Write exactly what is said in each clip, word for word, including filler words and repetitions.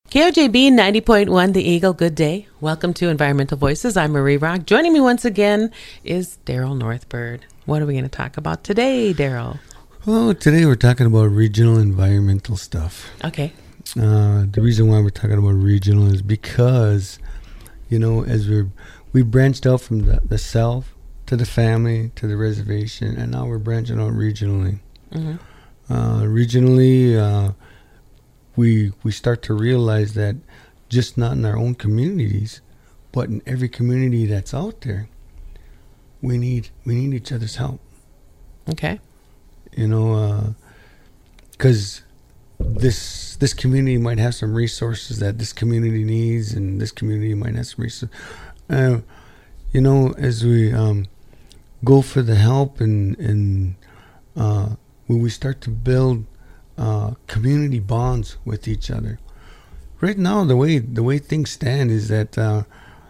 K O J B ninety point one, The Eagle, good day. Welcome to Environmental Voices. I'm Marie Rock. Joining me once again is Daryl Northbird. What are we going to talk about today, Daryl? Well, today we're talking about regional environmental stuff. Okay. Uh, the reason why we're talking about regional is because, you know, as we're, we branched out from the, the self to the family to the reservation, and now we're branching out regionally. Mm-hmm. Uh, regionally, uh, we we start to realize that just not in our own communities, but in every community that's out there, we need we need each other's help. Okay. You know, because uh, this this community might have some resources that this community needs, and this community might have some resources. Uh, you know, as we um, go for the help, and and uh, when we start to build uh, community bonds with each other. Right now, the way the way things stand is that uh,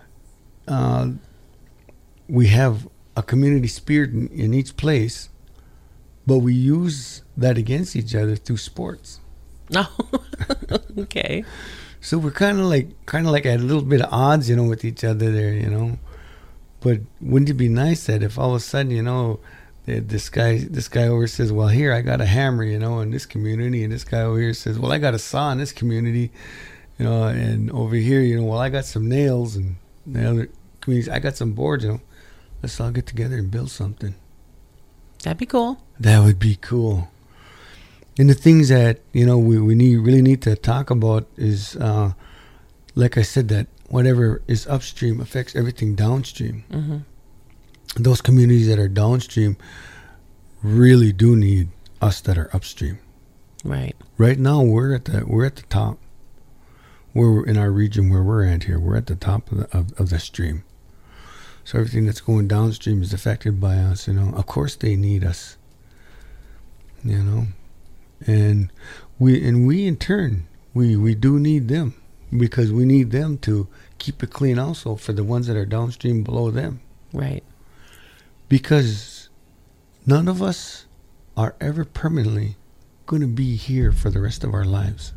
uh, we have a community spirit in, in each place, but we use that against each other through sports. Oh, okay. So we're kind of like kind of like at a little bit of odds, you know, with each other there, you know. But wouldn't it be nice that if all of a sudden, you know, this guy this guy over says, well, here I got a hammer, you know, in this community, and this guy over here says, well, I got a saw in this community, you know, and over here, you know, well, I got some nails, and the other communities, I got some boards, you know. Let's all get together and build something. That'd be cool. That would be cool. And the things that, you know, we, we need really need to talk about is, uh, like I said, that whatever is upstream affects everything downstream. Mm-hmm. Those communities that are downstream really do need us that are upstream. Right. Right now, we're at the we're at the top. We're in our region where we're at here. We're at the top of the, of, of the stream. So everything that's going downstream is affected by us, you know. Of course they need us, you know. And we and we in turn, we, we do need them, because we need them to keep it clean also for the ones that are downstream below them. Right. Because none of us are ever permanently going to be here for the rest of our lives.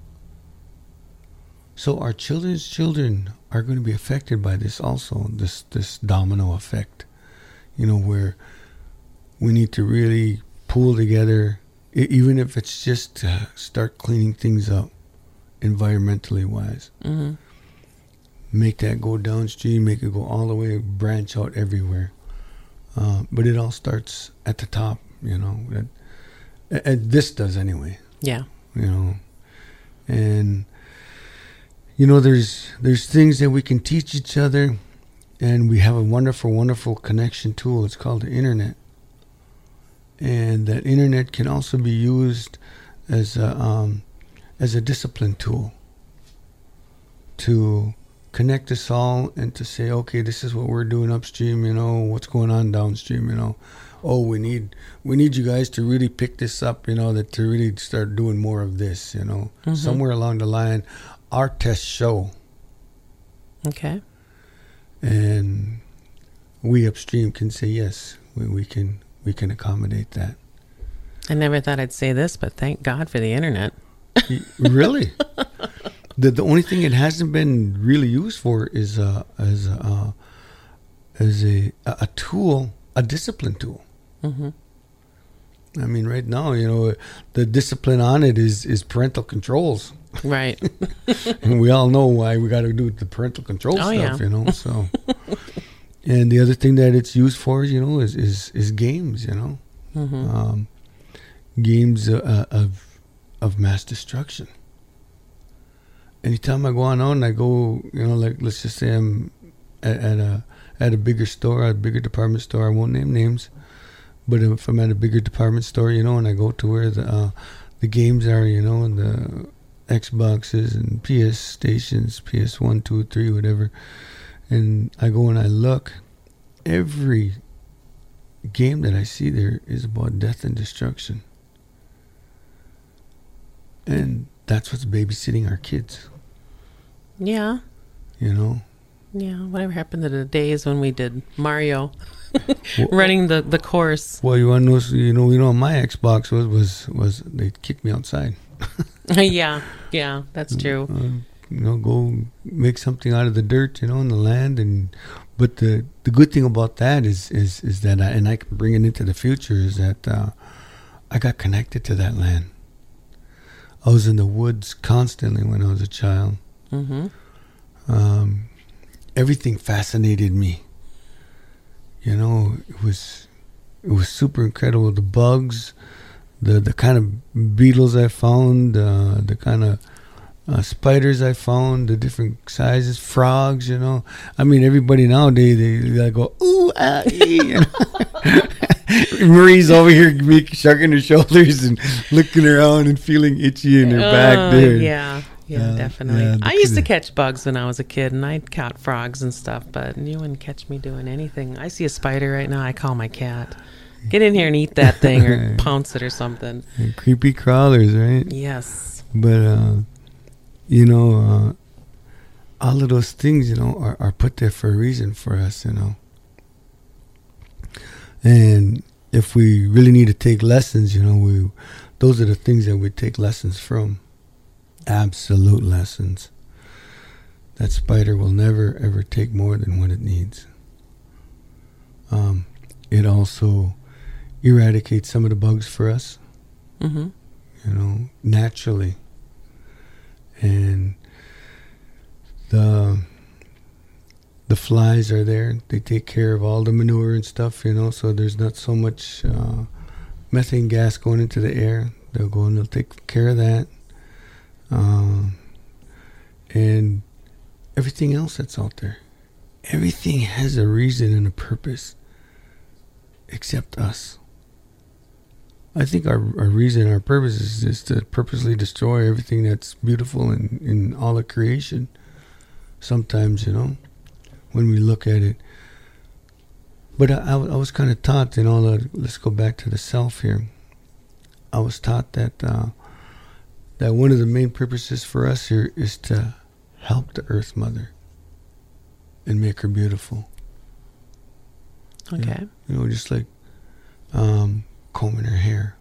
So our children's children are going to be affected by this also, this this domino effect, you know, where we need to really pull together, even if it's just to start cleaning things up environmentally wise. Mm-hmm. Make that go downstream, make it go all the way, branch out everywhere. Uh, but it all starts at the top, you know. That, and this does anyway. Yeah. You know, and you know, there's there's things that we can teach each other, and we have a wonderful, wonderful connection tool. It's called the internet, and that internet can also be used as a um, as a discipline tool to connect us all and to say, okay, this is what we're doing upstream, you know, what's going on downstream, you know. Oh, we need we need you guys to really pick this up, you know, that to really start doing more of this, you know. Mm-hmm. Somewhere along the line, our tests show. Okay. And we upstream can say, yes, we, we can we can accommodate that. I never thought I'd say this, but thank God for the internet. Really? The the only thing it hasn't been really used for is uh, as a, uh, as a a tool, a discipline tool. Mm-hmm. I mean, right now, you know, the discipline on it is, is parental controls. Right. And we all know why we got to do the parental control oh, stuff, yeah. you know. So, and the other thing that it's used for, you know, is is, is games, you know, mm-hmm. um, games uh, of of mass destruction. Anytime I go on out and I go, you know, like let's just say I'm at, at a at a bigger store, a bigger department store. I won't name names, but if I'm at a bigger department store, you know, and I go to where the uh, the games are, you know, and the Xboxes and P S stations, P S one, two, three, whatever, and I go and I look, every game that I see there is about death and destruction, and that's what's babysitting our kids. Yeah. You know? Yeah. Whatever happened to the days when we did Mario well, running the, the course? Well, you want to know, you know, you know, my Xbox was, was, was they kicked me outside. yeah. Yeah, that's true. you know, go make something out of the dirt, you know, in the land. And but the the good thing about that is is is that I, and I can bring it into the future, is that uh, I got connected to that land. I was in the woods constantly when I was a child. Mm-hmm. Um, everything fascinated me. You know, it was it was super incredible. The bugs, the the kind of beetles I found, uh, the kind of uh, spiders I found, the different sizes, frogs. You know, I mean, everybody nowadays they, they go ooh ah ee. You know? Marie's over here make, shrugging her shoulders and looking around and feeling itchy in her uh, back there. Yeah. Yeah, uh, definitely. Yeah, I used to catch bugs when I was a kid, and I'd caught frogs and stuff, but you wouldn't catch me doing anything. I see a spider right now, I call my cat. Get in here and eat that thing or pounce it or something. And creepy crawlers, right? Yes. But, uh, you know, uh, all of those things, you know, are, are put there for a reason for us, you know. And if we really need to take lessons, you know, we those are the things that we take lessons from. Absolute lessons. That spider will never ever take more than what it needs. Um, it also eradicates some of the bugs for us, mm-hmm. you know, naturally. And the the flies are there. They take care of all the manure and stuff, you know, so there's not so much uh, methane gas going into the air. They'll go and they'll take care of that. Um, and everything else that's out there. Everything has a reason and a purpose except us. I think our, our reason, our purpose is just to purposely destroy everything that's beautiful in, in all of creation. Sometimes, you know, when we look at it. But I, I, I was kind of taught, you know, let's go back to the self here. I was taught that uh, that one of the main purposes for us here is to help the Earth Mother and make her beautiful. Okay. You know, you know just like um, combing her hair.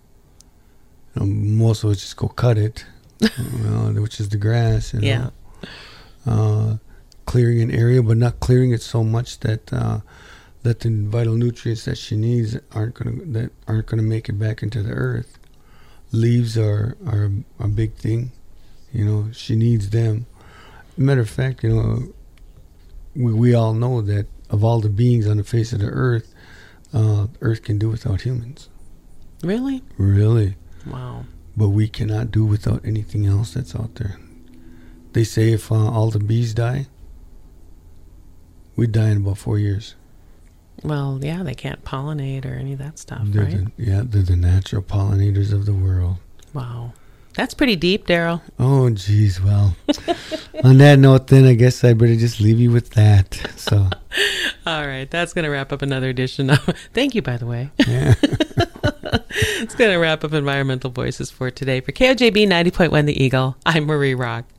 You know, most of us just go cut it, you know, which is the grass. You know? Yeah. Uh, clearing an area, but not clearing it so much that uh, that the vital nutrients that she needs aren't gonna that aren't gonna make it back into the earth. Leaves are are a big thing, you know. She needs them. Matter of fact, you know, we we all know that of all the beings on the face of the earth, uh, Earth can do without humans. Really? Really. Wow. But we cannot do without anything else that's out there. They say if uh, all the bees die, we'd die in about four years. Well, yeah, they can't pollinate or any of that stuff, they're right? The, yeah, they're the natural pollinators of the world. Wow. That's pretty deep, Daryl. Oh, geez. Well, on that note, then, I guess I better just leave you with that. So, all right. That's going to wrap up another edition of... Thank you, by the way. Yeah. It's going to wrap up Environmental Voices for today. For K O J B ninety point one The Eagle, I'm Marie Rock.